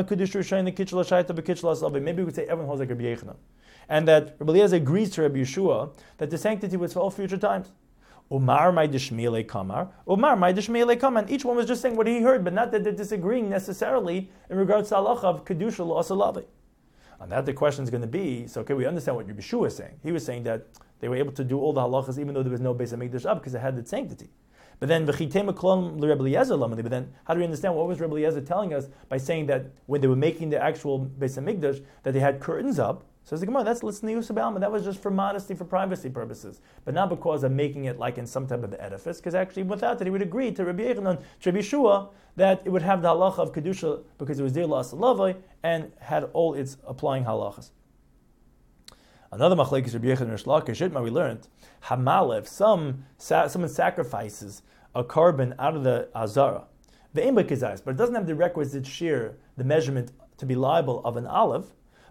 A: could say everyone holds like Rabbi Yochanan. And that Rabbi Eliezer agrees to Rabbi Yeshua that the sanctity was for all future times. Umar my dishmile kamar. Umar my dishmile kamar. And each one was just saying what he heard, but not that they're disagreeing necessarily in regards to halacha of kedusha lo. On that, the question is going to be: so, okay, we understand what Rabbi Yeshua is saying. He was saying that they were able to do all the halachas even though there was no Beis HaMikdash up because it had its sanctity. But then, but then, how do we understand what was Rabbi Eliezer telling us by saying that when they were making the actual Beis HaMikdash that they had curtains up? Says the Gemara, that's Litznius B'alma. That was just for modesty, for privacy purposes, but not because of making it like in some type of edifice. Because actually, without it, he would agree to Rabbi Yochanan, to Rabbi Yeshua, that it would have the halacha of kedusha because it was dear la'asalavai and had all its applying halachas. Another machlekes Rabbi Yochanan and Rish Lakish, we learned Hamalev. Someone sacrifices a carbon out of the azara, but it doesn't have the requisite shear, the measurement to be liable of an olive.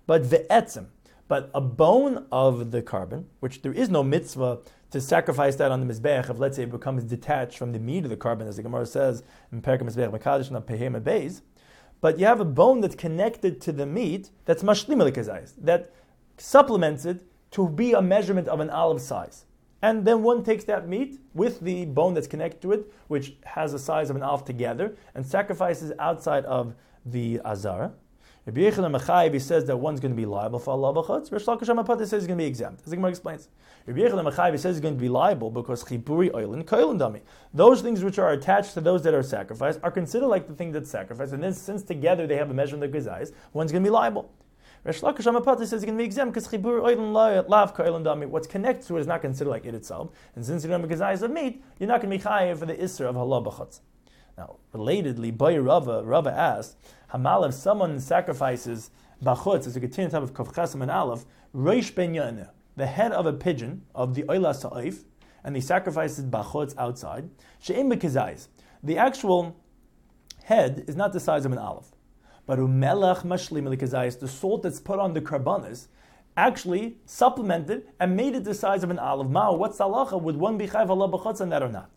A: But ve'etzim, but a bone of the carbon, which there is no mitzvah to sacrifice that on the mizbeach if, let's say, it becomes detached from the meat of the carbon, as the Gemara says in Perek Mizbeach Mekadosh na Pehema Beis. But you have a bone that's connected to the meat that's mashlim l'kazayis, that supplements it to be a measurement of an olive size. And then one takes that meat with the bone that's connected to it, which has the size of an olive together, and sacrifices outside of the azara. Rabbi Yechanan Mechayev, he says that one's going to be liable for Allah b'chutz. Rish Lakish HaMapata says he's going to be exempt. As the Gemara explains, Rabbi Yechanan Mechayev, he says he's going to be liable because chipuri oilin koilin dami. Those things which are attached to those that are sacrificed are considered like the thing that's sacrificed, and then since together they have a measurement of gazais, one's going to be liable. Rish Lakish HaMapata says he's going to be exempt because chipuri oilin lav koilin dami. What's connected to it is not considered like it itself, and since you don't have gazais of meat, you're not going to be chayev for the isser of Allah b'chutz. Now, relatedly, Bai Rava asked, Hamal, if someone sacrifices bachutz, as we continue to have of Kavchasim and Aleph, Reish ben Yaneh, the head of a pigeon, of the Oila Sa'if, and he sacrifices bachutz outside, She'im b'kizayis. The actual head is not the size of an olive, but umelach mashlim l'kizayis, the salt that's put on the karbanis, actually supplemented and made it the size of an olive. Ma'o, what's the halacha? Would one be chayv Allah b'chutz on that or not?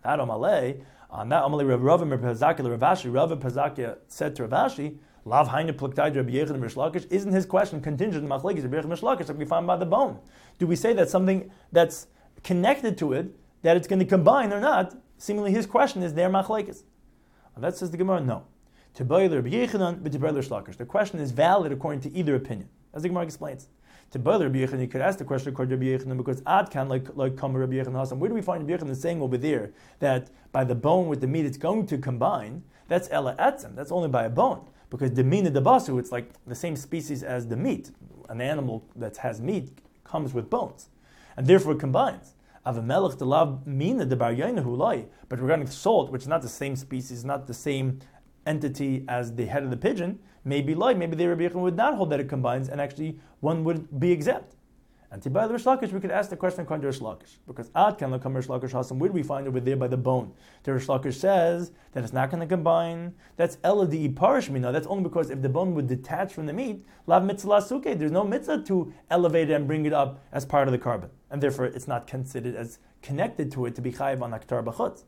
A: On that, Amalei Rav Pazaki, Rav Pazaki said to Rav Ashi, Lav Hainu Pluktai Rabbi Yechanan Rish Lakish, isn't his question contingent on Machlekes Rabbi Yechanan Rish Lakish like we find by the bone? Do we say that something that's connected to it, that it's going to combine or not? Seemingly his question is their Machlekes. And that says the Gemara, no. Rabbi Yechanan, but Rish Lakish. The question is valid according to either opinion. As the Gemara explains. To bother Rabbi Yechanan, you could ask the question according to Rabbi Yechanan because Ad can like Kamar Rabbi Yechanan Hasan. Where do we find Rabbi Yechanan saying over there that by the bone with the meat it's going to combine? That's Ela Etzem. That's only by a bone because the mina de basu, it's like the same species as the meat. An animal that has meat comes with bones, and therefore it combines. Avamelech de lav mina de bar yainahu lai. But regarding salt, which is not the same species, not the same entity as the head of the pigeon, maybe the Rabbi Yechanan would not hold that it combines, and actually one would be exempt. And to buy the Rish Lakish, we could ask the question according to Rish Lakish, because Ad can come Rish Lakish Hasan. Where do we find over there by the bone? The Rish Lakish says that it's not going to combine. That's Ela di Iparish Mina. That's only because if the bone would detach from the meat, Lav Mitzvah Suke, there's no mitzvah to elevate it and bring it up as part of the carbon, and therefore it's not considered as connected to it to be chayiv on aktar b'chutz.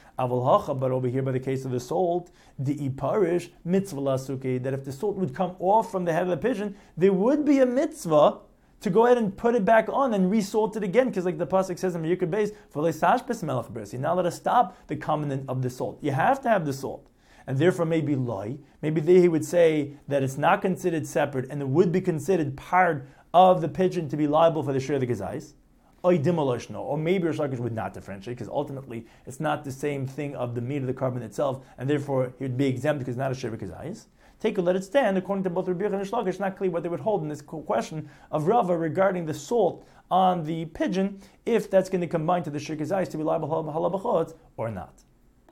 A: But over here, by the case of the salt, the iparish mitzvah lasuke, that if the salt would come off from the head of the pigeon, there would be a mitzvah to go ahead and put it back on and resalt it again, because like the pasuk says in Yikar Beis, you're not allowed to stop the commandant of the salt. You have to have the salt. And therefore maybe there he would say that it's not considered separate and it would be considered part of the pigeon to be liable for the share of the gazais. Or maybe Rish Lakish would not differentiate because ultimately it's not the same thing of the meat of the carbon itself, and therefore he would be exempt because it's not a shir kazayis. Take a let it stand. According to both Rabbi Yechanan and Rish Lakish, it's not clear what they would hold in this question of Rava regarding the salt on the pigeon, if that's going to combine to the shir kazayis to be liable halabachot or not.